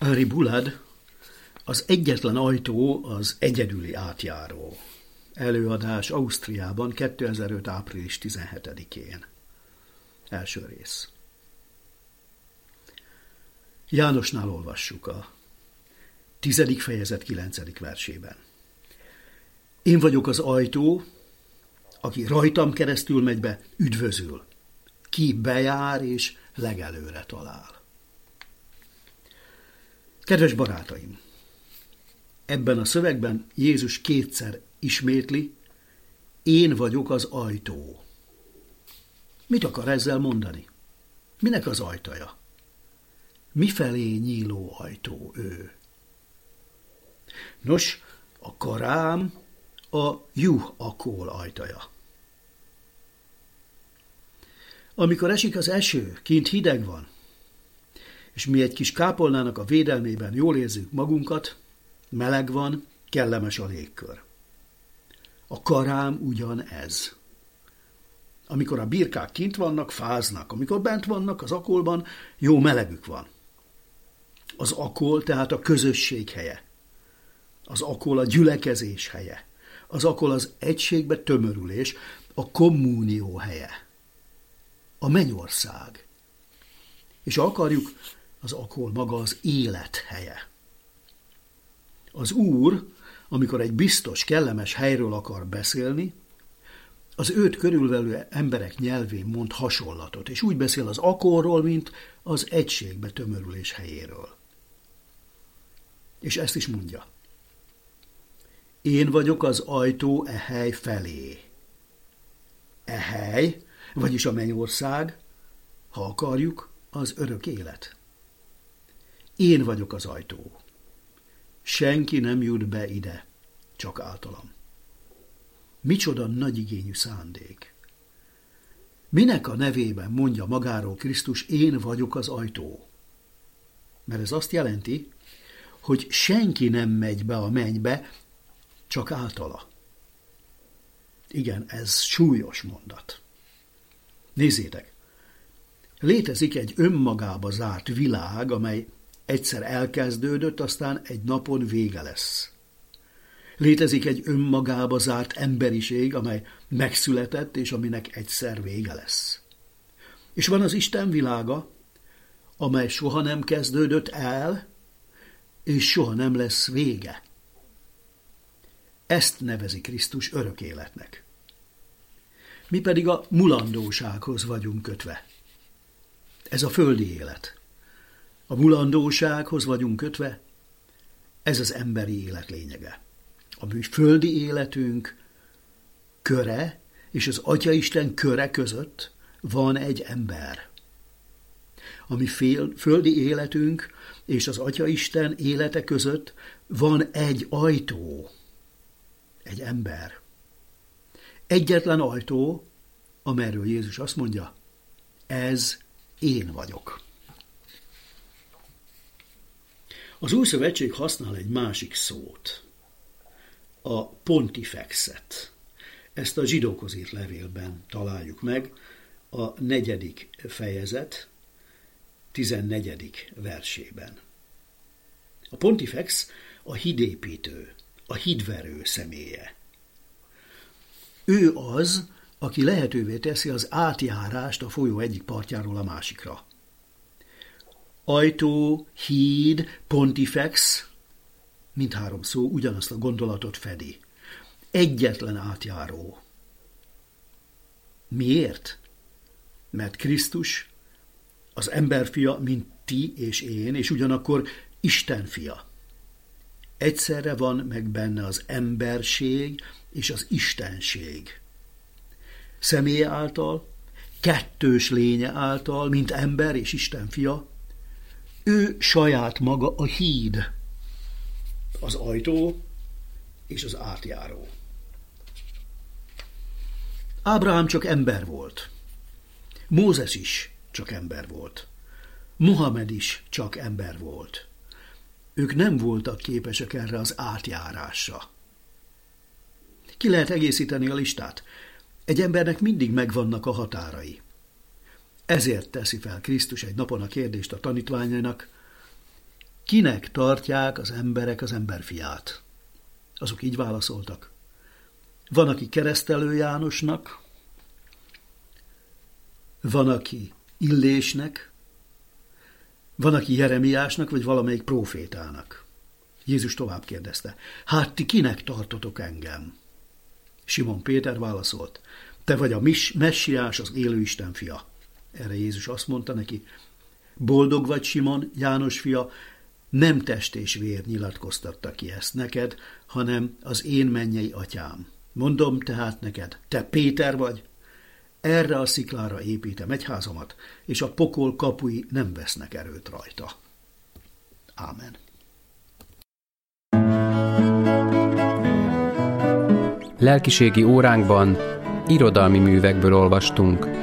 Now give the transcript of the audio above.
Henri Boulad, az egyetlen ajtó az egyedüli átjáró. Előadás Ausztriában 2005. április 17-én. Első rész. Jánosnál olvassuk a 10. fejezet 9. versében. Én vagyok az ajtó, aki rajtam keresztül megy be, üdvözül. Ki bejár és legelőre talál. Kedves barátaim! Ebben a szövegben Jézus kétszer ismétli, én vagyok az ajtó. Mit akar ezzel mondani? Minek az ajtaja? Mifelé nyíló ajtó ő? Nos, a karám a juh-akól ajtaja. Amikor esik az eső, kint hideg van, és mi egy kis kápolnának a védelmében jól érzünk magunkat, meleg van, kellemes a légkör. A karám ugyanez. Amikor a birkák kint vannak, fáznak. Amikor bent vannak az akolban, jó melegük van. Az akol tehát a közösség helye. Az akol a gyülekezés helye. Az akol az egységbe tömörülés, a kommunió helye. A mennyország. És akarjuk, az akol maga az élet helye. Az Úr, amikor egy biztos, kellemes helyről akar beszélni, az őt körülvelő emberek nyelvén mond hasonlatot, és úgy beszél az akolról, mint az egységbe tömörülés helyéről. És ezt is mondja. Én vagyok az ajtó e hely felé. E hely, vagyis a mennyország, ha akarjuk, az örök élet. Én vagyok az ajtó. Senki nem jut be ide, csak általam. Micsoda nagyigényű szándék. Minek a nevében mondja magáról Krisztus, én vagyok az ajtó? Mert ez azt jelenti, hogy senki nem megy be a mennybe, csak általa. Igen, ez súlyos mondat. Nézzétek, létezik egy önmagába zárt világ, amely egyszer elkezdődött, aztán egy napon vége lesz. Létezik egy önmagába zárt emberiség, amely megszületett, és aminek egyszer vége lesz. És van az Isten világa, amely soha nem kezdődött el, és soha nem lesz vége. Ezt nevezi Krisztus örök életnek. Mi pedig a mulandósághoz vagyunk kötve. Ez a földi élet. A mulandósághoz vagyunk kötve, ez az emberi élet lényege. A mi földi életünk köre és az Atyaisten köre között van egy ember. A mi földi életünk és az Atyaisten élete között van egy ajtó, egy ember. Egyetlen ajtó, amelyről Jézus azt mondja, ez én vagyok. Az Új Szövetség használ egy másik szót, a pontifexet. Ezt a zsidókhoz írt levélben találjuk meg, a 4. fejezet 14. versében. A pontifex a hídépítő, a hídverő személye. Ő az, aki lehetővé teszi az átjárást a folyó egyik partjáról a másikra. Ajtó, híd, pontifex, mindhárom szó ugyanazt a gondolatot fedi. Egyetlen átjáró. Miért? Mert Krisztus az emberfia, mint ti és én, és ugyanakkor Isten fia. Egyszerre van meg benne az emberség és az istenség. Személye által, kettős lénye által, mint ember és Isten fia, ő saját maga a híd, az ajtó és az átjáró. Ábrahám csak ember volt. Mózes is csak ember volt. Mohamed is csak ember volt. Ők nem voltak képesek erre az átjárásra. Ki lehet egészíteni a listát? Egy embernek mindig megvannak a határai. Ezért teszi fel Krisztus egy napon a kérdést a tanítványainak, kinek tartják az emberek az emberfiát? Azok így válaszoltak. Van, aki Keresztelő Jánosnak, van, aki Illésnek, van, aki Jeremiásnak, vagy valamelyik prófétának. Jézus tovább kérdezte, hát ti kinek tartotok engem? Simon Péter válaszolt, te vagy a Messiás, az élő Isten fia. Erre Jézus azt mondta neki, boldog vagy, Simon, János fia, nem test és vér nyilatkoztatta ki ezt neked, hanem az én mennyei atyám. Mondom tehát neked, te Péter vagy, erre a sziklára építem egyházamat, és a pokol kapui nem vesznek erőt rajta. Ámen. Lelkiségi óránkban irodalmi művekből olvastunk.